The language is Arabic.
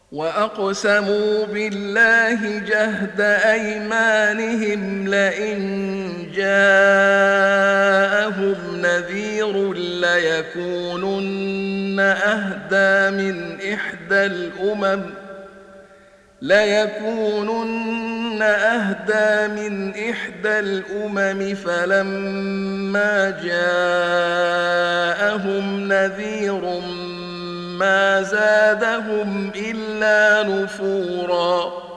وأقسموا بالله جهد أيمانهم لئن جاءهم نذير ليكونن أهدى من إحدى الأمم فلما جاءهم نذير ما زادهم إلا نفورا